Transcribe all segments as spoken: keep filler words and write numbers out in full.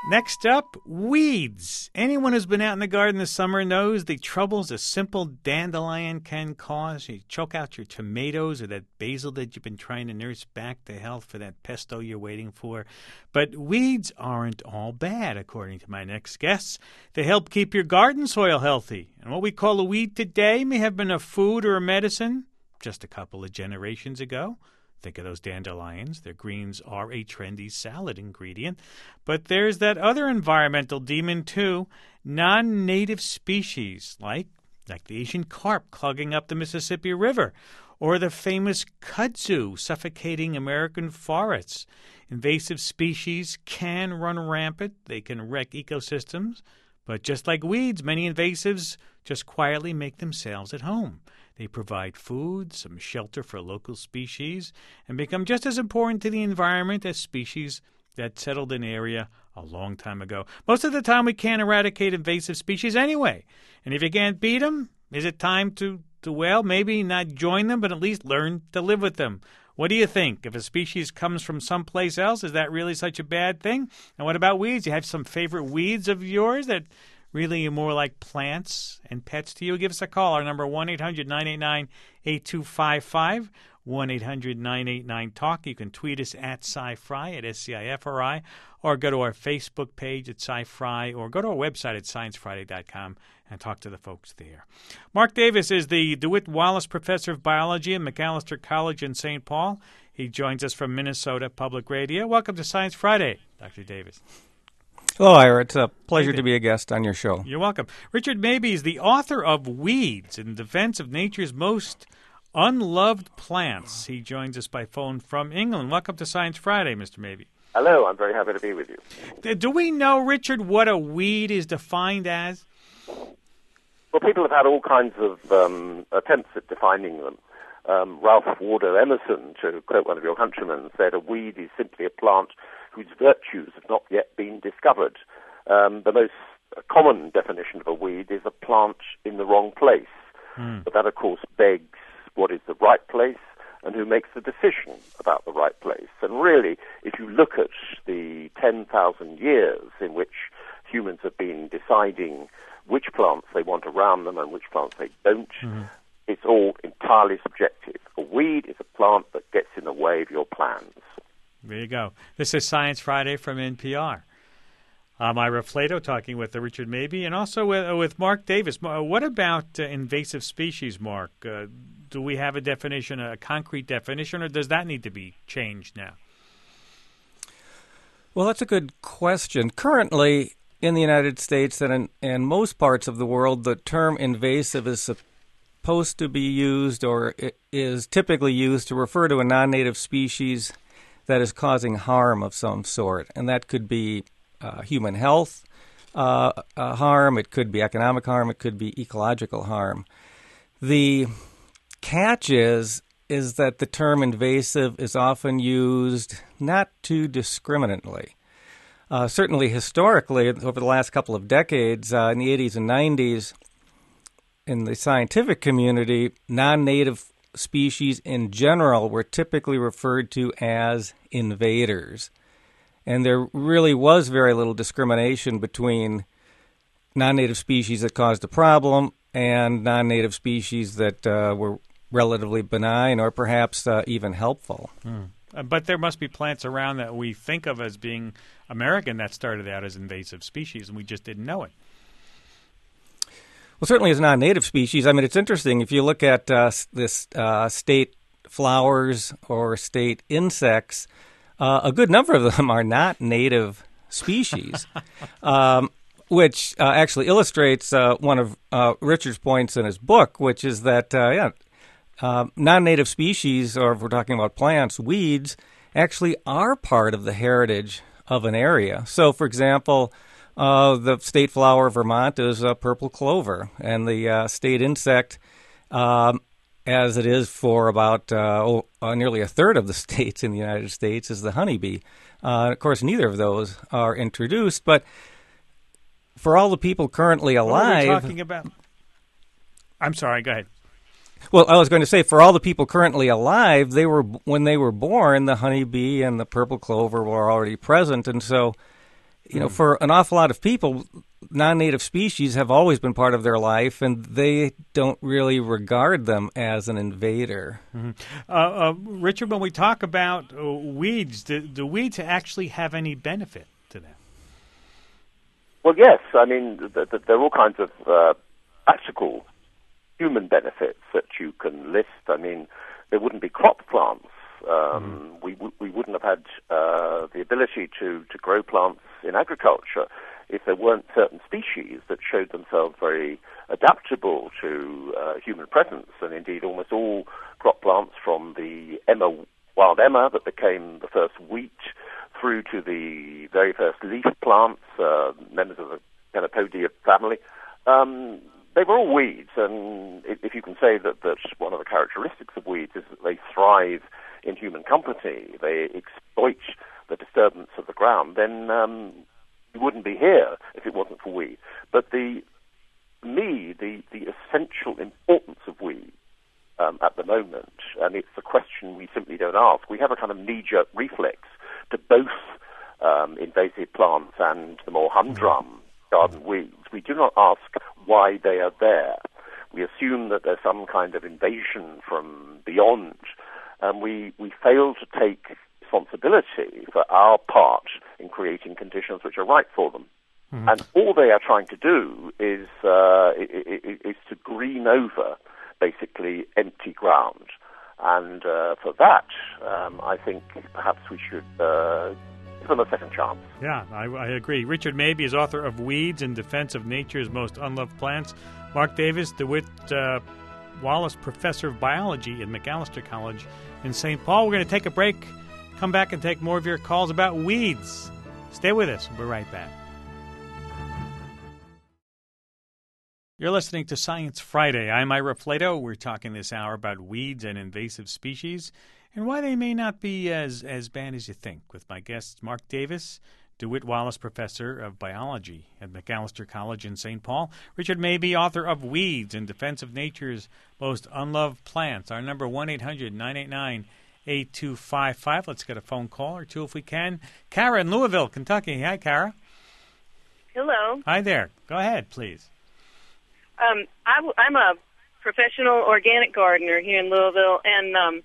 Next up, weeds. Anyone who's been out in the garden this summer knows the troubles a simple dandelion can cause. You choke out your tomatoes or that basil that you've been trying to nurse back to health for that pesto you're waiting for. But weeds aren't all bad, according to my next guests. They help keep your garden soil healthy. And what we call a weed today may have been a food or a medicine just a couple of generations ago. Think of those dandelions. Their greens are a trendy salad ingredient. But there's that other environmental demon, too, non-native species, like, like the Asian carp clogging up the Mississippi River, or the famous kudzu suffocating American forests. Invasive species can run rampant. They can wreck ecosystems. But just like weeds, many invasives just quietly make themselves at home. They provide food, some shelter for local species, and become just as important to the environment as species that settled in area a long time ago. Most of the time, we can't eradicate invasive species anyway. And if you can't beat them, is it time to, to, well, maybe not join them, but at least learn to live with them? What do you think? If a species comes from someplace else, is that really such a bad thing? And what about weeds? You have some favorite weeds of yours that really more like plants and pets to you? Give us a call. Our number, one eight hundred nine eight nine eight two five five, one eight hundred nine eight nine talk. You can tweet us at SciFri, at S C I F R I, or go to our Facebook page at SciFri, or go to our website at science friday dot com and talk to the folks there. Mark Davis is the DeWitt Wallace Professor of Biology at Macalester College in Saint Paul. He joins us from Minnesota Public Radio. Welcome to Science Friday, Doctor Davis. Hello, Ira. It's a pleasure to be a guest on your show. You're welcome. Richard Mabey is the author of Weeds in Defense of Nature's Most Unloved Plants. He joins us by phone from England. Welcome to Science Friday, Mister Mabey. Hello. I'm very happy to be with you. Do we know, Richard, what a weed is defined as? Well, people have had all kinds of um, attempts at defining them. Um, Ralph Waldo Emerson, to quote one of your countrymen, said a weed is simply a plant whose virtues have not yet been discovered. Um, the most common definition of a weed is a plant in the wrong place. Mm. But that, of course, begs what is the right place and who makes the decision about the right place. And really, if you look at the ten thousand years in which humans have been deciding which plants they want around them and which plants they don't, mm. it's all entirely subjective. A weed is a plant that gets in the way of your plans. There you go. This is Science Friday from N P R. I'm Ira Flato talking with uh, Richard Mabey and also with, uh, with Mark Davis. Uh, what about uh, invasive species, Mark? Uh, do we have a definition, a concrete definition, or does that need to be changed now? Well, that's a good question. Currently, in the United States and in and most parts of the world, the term invasive is supposed to be used or is typically used to refer to a non-native species that is causing harm of some sort. And that could be uh, human health uh, uh, harm, it could be economic harm, it could be ecological harm. The catch is, is that the term invasive is often used not too discriminately. Uh, certainly historically, over the last couple of decades, uh, in the eighties and nineties, in the scientific community, non-native species in general were typically referred to as invaders. And there really was very little discrimination between non-native species that caused a problem and non-native species that uh, were relatively benign or perhaps uh, even helpful. Hmm. Uh, but there must be plants around that we think of as being American that started out as invasive species, and we just didn't know it. Well, certainly as non-native species, I mean, it's interesting. If you look at uh, this uh, state flowers or state insects, uh, a good number of them are not native species, um, which uh, actually illustrates uh, one of uh, Richard's points in his book, which is that, uh, yeah, uh, non-native species, or if we're talking about plants, weeds, actually are part of the heritage of an area. So, for example, Uh, the state flower of Vermont is uh, purple clover, and the uh, state insect, um, as it is for about uh, oh, uh, nearly a third of the states in the United States, is the honeybee. Uh, of course, neither of those are introduced, but for all the people currently alive... What are we talking about? I'm sorry, go ahead. Well, I was going to say, for all the people currently alive, they were when they were born, the honeybee and the purple clover were already present, and so You know, for an awful lot of people, non-native species have always been part of their life, and they don't really regard them as an invader. Mm-hmm. Uh, uh, Richard, when we talk about uh, weeds, do, do weeds actually have any benefit to them? Well, yes. I mean, th- th- there are all kinds of uh, practical human benefits that you can list. I mean, there wouldn't be crop plants. Um, mm. we, w- we wouldn't have had uh, the ability to, to grow plants in agriculture if there weren't certain species that showed themselves very adaptable to uh, human presence. And indeed, almost all crop plants, from the Emma, wild Emma that became the first wheat, through to the very first leaf plants, uh, members of the Chenopodium family, um, they were all weeds. And if you can say that, that one of the characteristics of weeds is that they thrive in human company, they exploit the disturbance of the ground, then um, we wouldn't be here if it wasn't for weeds. But the, for me, the, the essential importance of weeds um, at the moment, and it's a question we simply don't ask, we have a kind of knee-jerk reflex to both um, invasive plants and the more humdrum garden weeds. We do not ask why they are there. We assume that there's some kind of invasion from beyond, and we, we fail to take responsibility for our part in creating conditions which are right for them. Mm-hmm. And all they are trying to do is, uh, is, is to green over, basically, empty ground. And uh, for that, um, I think perhaps we should uh, give them a second chance. Yeah, I, I agree. Richard Mabey is author of Weeds in Defense of Nature's Most Unloved Plants. Mark Davis, DeWitt uh, Wallace Professor of Biology at Macalester College in Saint Paul. We're going to take a break, come back and take more of your calls about weeds. Stay with us. We'll be right back. You're listening to Science Friday. I'm Ira Flato. We're talking this hour about weeds and invasive species and why they may not be as, as bad as you think, with my guests Mark Davis, DeWitt Wallace Professor of Biology at Macalester College in Saint Paul, Richard Mabey, author of Weeds in Defense of Nature's Most Unloved Plants. Our number, one eight hundred nine eight nine eight two five five. Let's get a phone call or two if we can. Kara in Louisville, Kentucky. Hi, Kara. Hello. Hi there. Go ahead, please. Um, I w- I'm a professional organic gardener here in Louisville, and um,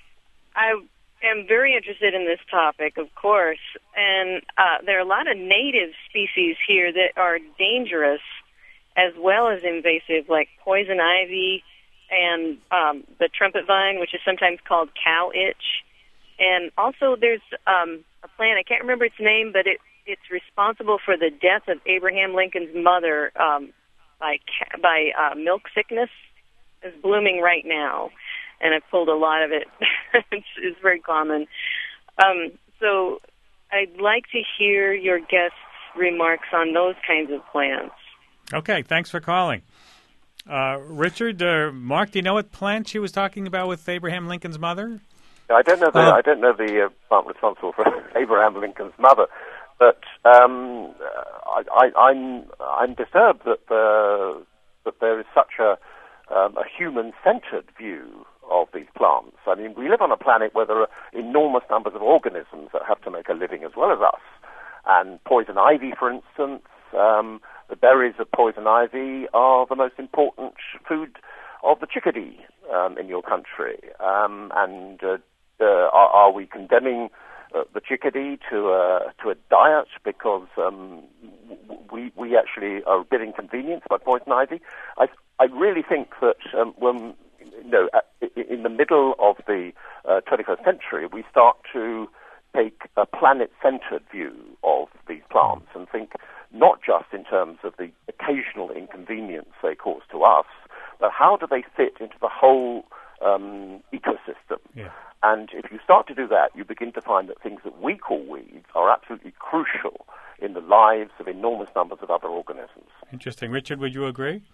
I am very interested in this topic, of course. And uh, there are a lot of native species here that are dangerous as well as invasive, like poison ivy and um, the trumpet vine, which is sometimes called cow itch. And also there's um, a plant, I can't remember its name, but it, it's responsible for the death of Abraham Lincoln's mother, um, by by uh, milk sickness. Is blooming right now, and I've pulled a lot of it. it's, it's very common. Um, so I'd like to hear your guests' remarks on those kinds of plants. Okay, thanks for calling. Uh, Richard, uh, Mark, do you know what plant she was talking about with Abraham Lincoln's mother? I don't know the uh, I don't know the uh, plant responsible for Abraham Lincoln's mother. But um, I, I, I'm I'm disturbed that uh, that there is such a um, a human-centered view of these plants. I mean, we live on a planet where there are enormous numbers of organisms that have to make a living as well as us. And poison ivy, for instance, um, the berries of poison ivy are the most important food of the chickadee um, in your country. Um, and uh, uh, are, are we condemning Uh, the chickadee to a to a diet because um, we we actually are a bit inconvenienced by poison ivy? I I really think that um, when you know in the middle of the uh, twenty-first century we start to take a planet-centered view of these plants and think not just in terms of the occasional inconvenience they cause to us, but how do they fit into the whole um, ecosystem? Yeah. And if you start to do that, you begin to find that things that we call weeds are absolutely crucial in the lives of enormous numbers of other organisms. Interesting. Richard, would you agree?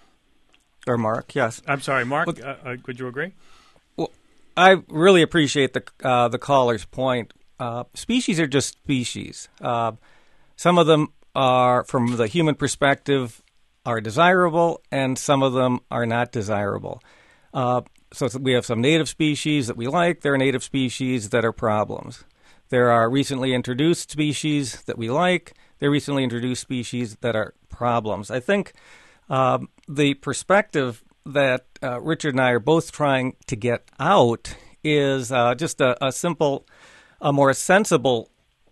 Or Mark, yes. I'm sorry, Mark, Well, uh, uh, would you agree? Well, I really appreciate the uh, the caller's point. Uh, species are just species. Uh, some of them are, from the human perspective, are desirable, and some of them are not desirable. Uh, So we have some native species that we like. There are native species that are problems. There are recently introduced species that we like. the recently introduced species that are problems. I think um, the perspective that uh, Richard and I are both trying to get out is uh, just a, a simple, a more sensible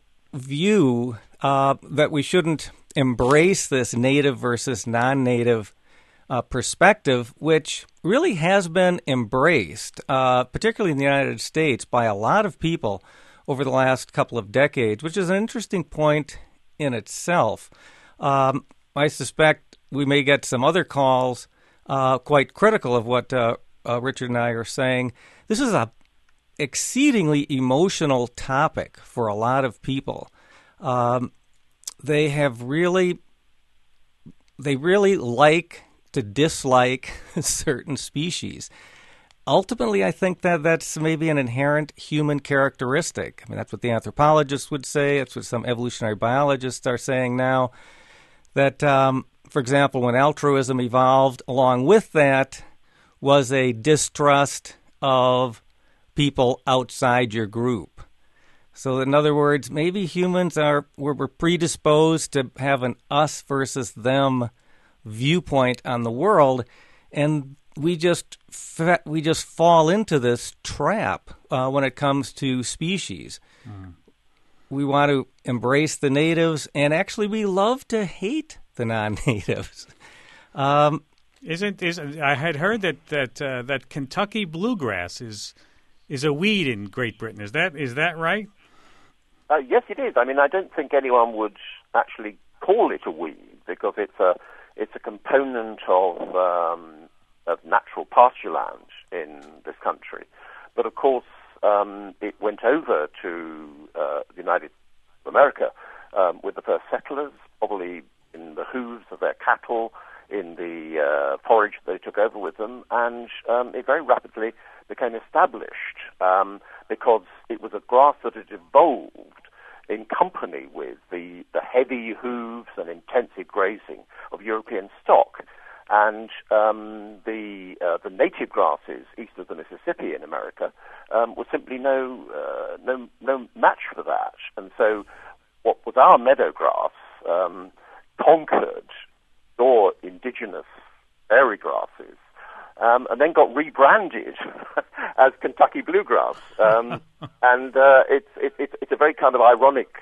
view uh, that we shouldn't embrace this native versus non-native uh, perspective, which really has been embraced, uh, particularly in the United States, by a lot of people over the last couple of decades, which is an interesting point in itself. Um, I suspect we may get some other calls uh, quite critical of what uh, uh, Richard and I are saying. This is a exceedingly emotional topic for a lot of people. Um, they have really, they really like to dislike certain species. Ultimately, I think that that's maybe an inherent human characteristic. I mean, that's what the anthropologists would say. That's what some evolutionary biologists are saying now. That, um, for example, when altruism evolved, along with that was a distrust of people outside your group. So, in other words, maybe humans are we're, we're predisposed to have an us versus them viewpoint on the world, and we just fa- we just fall into this trap uh, when it comes to species. Mm. We want to embrace the natives, and actually, we love to hate the non-natives. Um, isn't isn't I had heard that that uh, that Kentucky bluegrass is is a weed in Great Britain. Is that is that right? Uh, yes, it is. I mean, I don't think anyone would actually call it a weed because it's a it's a component of um, of natural pasture land in this country. But of course, um, it went over to uh, the United America um, with the first settlers, probably in the hooves of their cattle, in the uh, forage they took over with them, and um, it very rapidly became established um, because it was a grass that had evolved in company with the, the heavy hooves and intensive grazing of European stock. And um, the uh, the native grasses east of the Mississippi in America um, was simply no, uh, no no match for that. And so what was our meadow grass um, conquered your indigenous prairie grasses um, and then got rebranded as Kentucky bluegrass. Um, and uh, it's, it, it, it's a very kind of ironic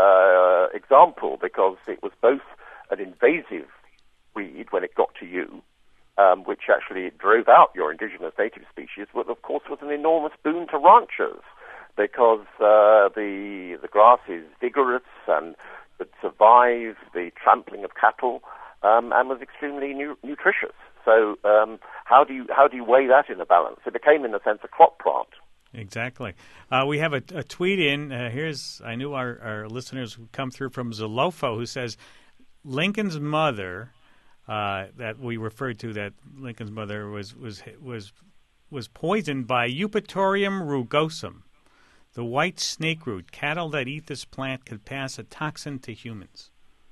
uh, example because it was both an invasive weed when it got to you, um, which actually drove out your indigenous native species, but of course was an enormous boon to ranchers because uh, the the grass is vigorous and could survive the trampling of cattle um, and was extremely nu- nutritious. So um, how do you how do you weigh that in a balance? It became, in a sense, a crop plant. Exactly. Uh, we have a, a tweet in. Uh, here's I knew our, our listeners would come through from Zolofo, who says Lincoln's mother. Uh, that we referred to, that Lincoln's mother was was was was poisoned by Eupatorium rugosum, the white snake root. Cattle that eat this plant could pass a toxin to humans,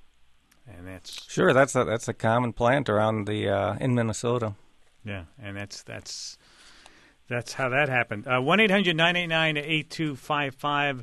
and that's sure that's a, that's a common plant around the uh, in Minnesota. Yeah, and that's that's that's how that happened. Uh, one eight hundred nine eight nine eight two five five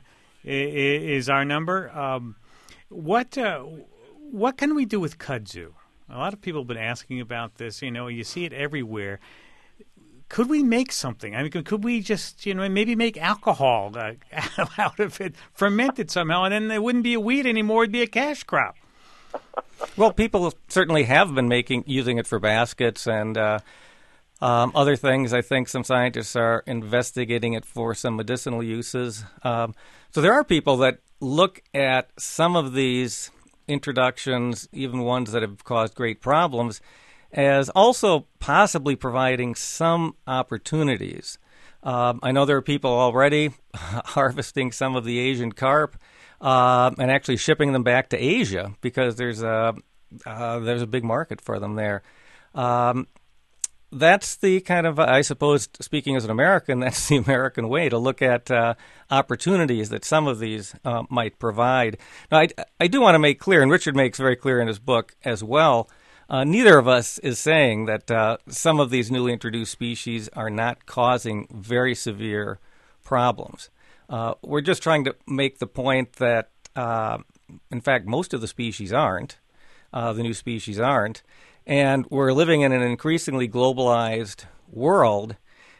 is our number. Um, what uh, what can we do with kudzu? A lot of people have been asking about this. You know, you see it everywhere. Could we make something? I mean, could, could we just, you know, maybe make alcohol uh, out of it, ferment it somehow, and then it wouldn't be a weed anymore; it'd be a cash crop. Well, people certainly have been making using it for baskets and uh, um, other things. I think some scientists are investigating it for some medicinal uses. Um, so there are people that look at some of these introductions, even ones that have caused great problems, as also possibly providing some opportunities. Um, I know there are people already harvesting some of the Asian carp uh, and actually shipping them back to Asia because there's a uh, there's a big market for them there. Um, That's the kind of, I suppose, speaking as an American, that's the American way to look at uh, opportunities that some of these uh, might provide. Now, I, I do want to make clear, and Richard makes very clear in his book as well, uh, neither of us is saying that uh, some of these newly introduced species are not causing very severe problems. Uh, we're just trying to make the point that uh, in fact, most of the species aren't. Uh, the new species aren't. And we're living in an increasingly globalized world,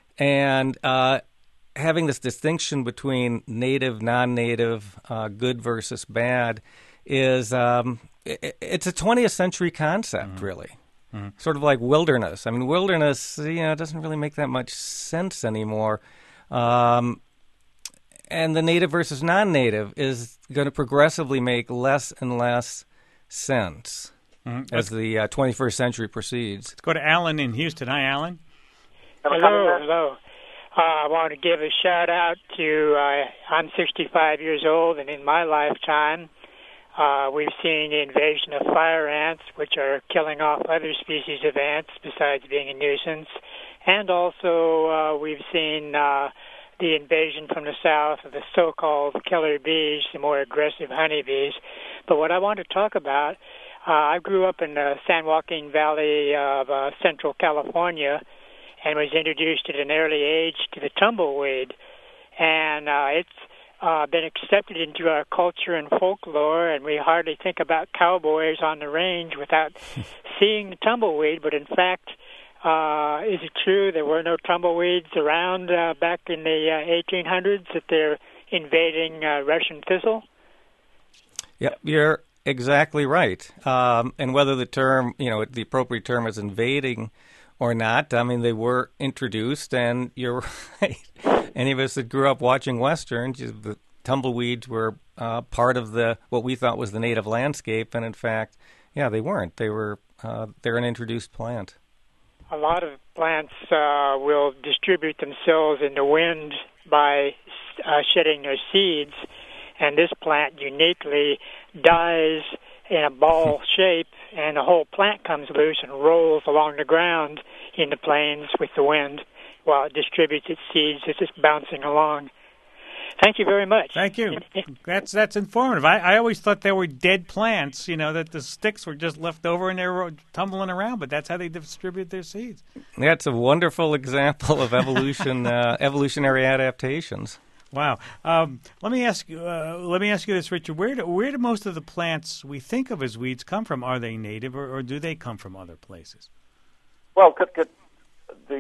and uh, having this distinction between native, non-native, uh, good versus bad is um, it, it's a twentieth century concept, mm-hmm. really. Mm-hmm. Sort of like wilderness. I mean, wilderness, you know, doesn't really make that much sense anymore. Um, and the native versus non-native is going to progressively make less and less sense mm-hmm. as the uh, twenty-first century proceeds. Let's go to Alan in Houston. Hi, Alan. Hello, hello. Uh, I want to give a shout out to, uh, I'm sixty-five years old, and in my lifetime, uh, we've seen the invasion of fire ants, which are killing off other species of ants besides being a nuisance. And also, uh, we've seen uh, the invasion from the south of the so-called killer bees, the more aggressive honeybees. But what I want to talk about, uh, I grew up in the San Joaquin Valley of uh, Central California, and was introduced at an early age to the tumbleweed. And uh, it's uh, been accepted into our culture and folklore, and we hardly think about cowboys on the range without seeing the tumbleweed. But in fact, uh, is it true there were no tumbleweeds around uh, back in the uh, eighteen hundreds, that they're invading uh, Russian thistle? Yeah, you're exactly right. Um, and whether the term, you know, the appropriate term is invading or not, I mean, they were introduced, and you're right. Any of us that grew up watching Westerns, the tumbleweeds were uh, part of the what we thought was the native landscape, and in fact, yeah, they weren't. They were uh, they're an introduced plant. A lot of plants uh, will distribute themselves in the wind by uh, shedding their seeds, and this plant uniquely dies in a ball shape, and the whole plant comes loose and rolls along the ground in the plains with the wind while it distributes its seeds. It's just bouncing along. Thank you very much. Thank you. That's that's informative. I, I always thought they were dead plants, you know, that the sticks were just left over and they were tumbling around, but that's how they distribute their seeds. That's a wonderful example of evolution, uh, evolutionary adaptations. Wow. Um, let me ask you. Uh, let me ask you this, Richard. Where do, where do most of the plants we think of as weeds come from? Are they native, or, or do they come from other places? Well, could, could the,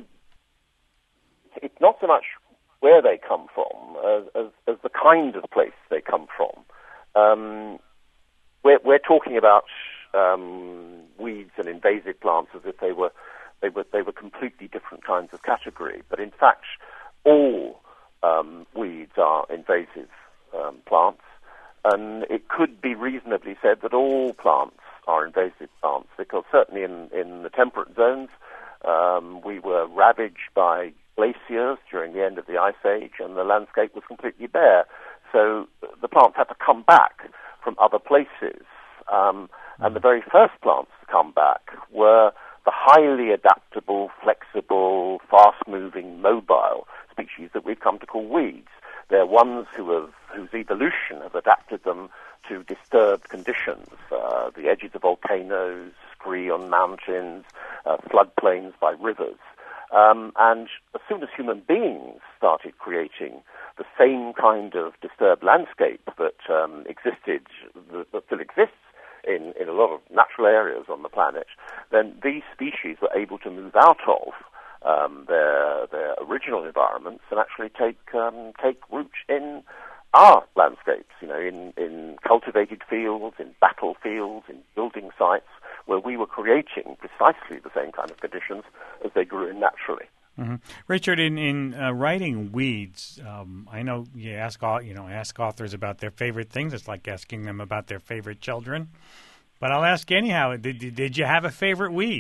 it's not so much where they come from as, as, as the kind of place they come from. Um, we're, we're talking about um, weeds and invasive plants as if they were they were they were completely different kinds of category. But in fact, all Um, weeds are invasive um, plants, and it could be reasonably said that all plants are invasive plants, because certainly in, in the temperate zones, um, we were ravaged by glaciers during the end of the Ice Age, and the landscape was completely bare. So the plants had to come back from other places, um, and the very first plants to come back were the highly adaptable, flexible, fast-moving, mobile species that we've come to call weeds. They're ones who have, whose evolution has adapted them to disturbed conditions, uh, the edges of volcanoes, scree on mountains, uh, floodplains by rivers. Um, and as soon as human beings started creating the same kind of disturbed landscape that um, existed, that, that still exists in, in a lot of natural areas on the planet, then these species were able to move out of Um, their their original environments and actually take um, take root in our landscapes, you know, in, in cultivated fields, in battlefields, in building sites, where we were creating precisely the same kind of conditions as they grew in naturally. Mm-hmm. Richard, in in uh, writing Weeds, um, I know you ask all, you know ask authors about their favorite things. It's like asking them about their favorite children. But I'll ask you anyhow. Did did you have a favorite weed?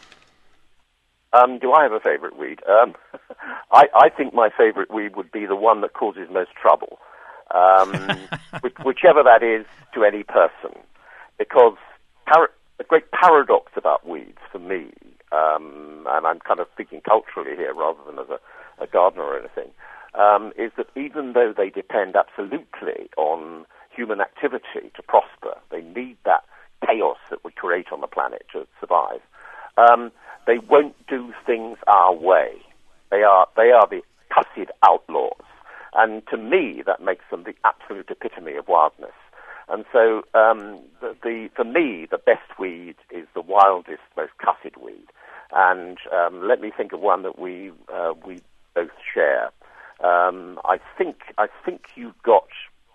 Um, do I have a favorite weed? Um, I, I think my favorite weed would be the one that causes most trouble, um, which, whichever that is to any person. Because par- the great paradox about weeds for me, um, and I'm kind of thinking culturally here rather than as a, a gardener or anything, um, is that even though they depend absolutely on human activity to prosper, they need that chaos that we create on the planet to survive. Um, They won't do things our way. They are they are the cussed outlaws. And to me, that makes them the absolute epitome of wildness. And so, um, the, the for me, the best weed is the wildest, most cussed weed. And um, let me think of one that we uh, we both share. Um, I think I think you've got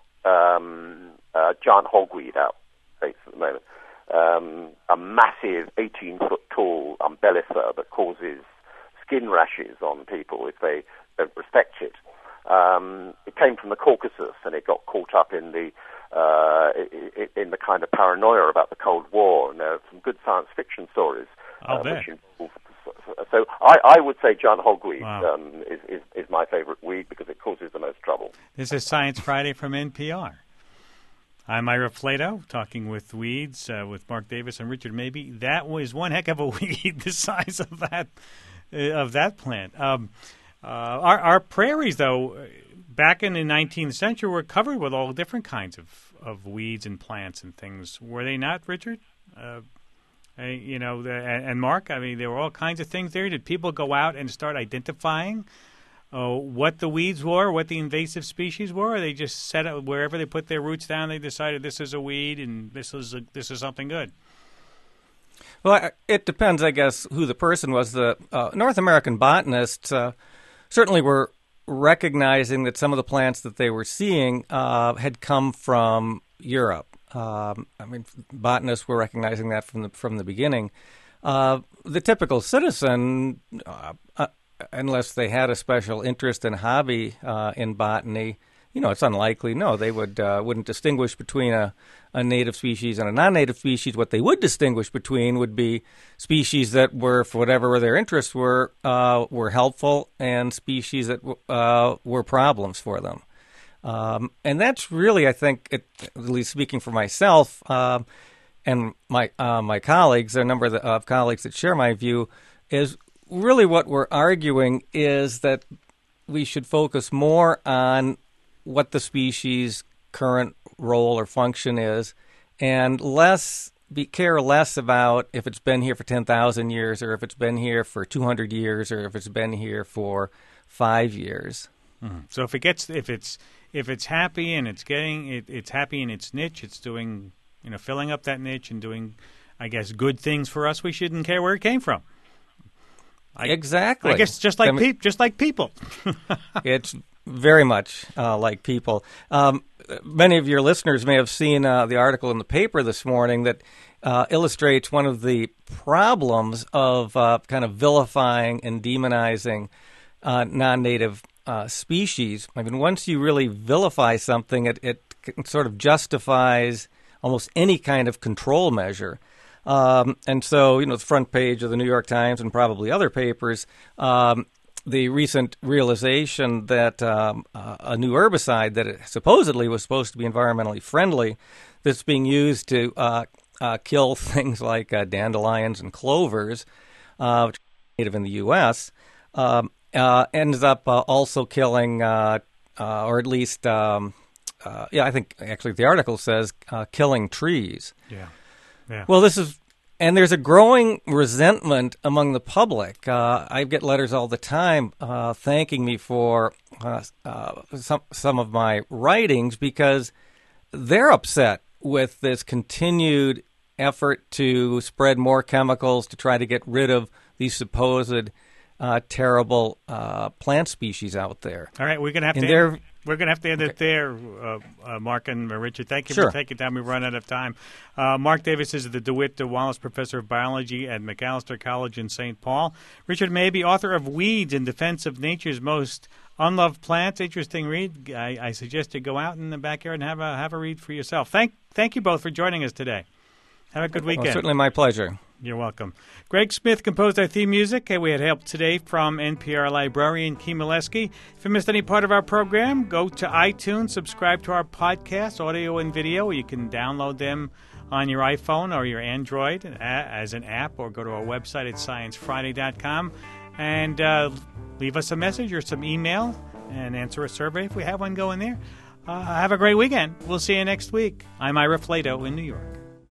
um, uh, giant hogweed out at the moment. Um, a massive eighteen foot tall umbellifer that causes skin rashes on people if they don't respect it. Um, it came from the Caucasus, and it got caught up in the uh, in the kind of paranoia about the Cold War. And there are some good science fiction stories. I'll uh, bet. Which involve, so I, I would say giant hogweed Wow. um, is, is, is my favorite weed because it causes the most trouble. This is Science Friday from N P R. I'm Ira Flato, talking with weeds uh, with Mark Davis and Richard Mabey. That was one heck of a weed, the size of that uh, of that plant. Um, uh, our, our prairies, though, back in the nineteenth century, were covered with all different kinds of, of weeds and plants and things. Were they not, Richard? Uh, uh, you know, the, and, and Mark, I mean, there were all kinds of things there. Did people go out and start identifying Uh, what the weeds were, what the invasive species were, or they just set it wherever they put their roots down? They decided this is a weed and this is a, this is something good. Well, it depends, I guess, who the person was. The uh, North American botanists uh, certainly were recognizing that some of the plants that they were seeing uh, had come from Europe. Um, I mean, botanists were recognizing that from the from the beginning. Uh, the typical citizen, uh, uh, unless they had a special interest and hobby uh, in botany, you know, it's unlikely. No, they would uh, wouldn't distinguish between a, a native species and a non-native species. What they would distinguish between would be species that were, for whatever their interests were, uh, were helpful, and species that uh, were problems for them. Um, and that's really, I think, at, at least speaking for myself uh, and my uh, my colleagues, a number of, the, of colleagues that share my view, is really what we're arguing is that we should focus more on what the species' current role or function is, and less be care less about if it's been here for ten thousand years, or if it's been here for two hundred years, or if it's been here for five years. Mm-hmm. So if it gets if it's if it's happy and it's getting it, it's happy in its niche, it's doing, you know, filling up that niche and doing, I guess, good things for us, we shouldn't care where it came from. I, exactly. I guess just like I mean, pe- just like people. It's very much uh, like people. Um, many of your listeners may have seen uh, the article in the paper this morning that uh, illustrates one of the problems of uh, kind of vilifying and demonizing uh, non-native uh, species. I mean, once you really vilify something, it, it sort of justifies almost any kind of control measure. Um, and so, you know, the front page of the New York Times and probably other papers, um, the recent realization that um, uh, a new herbicide that it supposedly was supposed to be environmentally friendly, that's being used to uh, uh, kill things like uh, dandelions and clovers, uh, which are native in the U S, um, uh, ends up uh, also killing, uh, uh, or at least, um, uh, yeah, I think actually the article says uh, killing trees. Yeah. Yeah. Well, this is, and there's a growing resentment among the public. Uh, I get letters all the time uh, thanking me for uh, uh, some some of my writings because they're upset with this continued effort to spread more chemicals to try to get rid of these supposed uh, terrible uh, plant species out there. All right, we're gonna have and to. they're, End, we're gonna have to end okay. it there, uh, uh, Mark and uh, Richard. Thank you sure. for taking time. We run out of time. Uh, Mark Davis is the DeWitt Wallace Professor of Biology at Macalester College in Saint Paul. Richard Mabey, author of Weeds in Defense of Nature's Most Unloved Plants. Interesting read. I, I suggest you go out in the backyard and have a have a read for yourself. Thank thank you both for joining us today. Have a good weekend. Well, certainly my pleasure. You're welcome. Greg Smith composed our theme music, and we had help today from N P R librarian Kim Molesky. If you missed any part of our program, go to iTunes, subscribe to our podcast, audio and video. You can download them on your iPhone or your Android as an app, or go to our website at science friday dot com and uh, leave us a message or some email and answer a survey if we have one going there. Uh, have a great weekend. We'll see you next week. I'm Ira Flato in New York.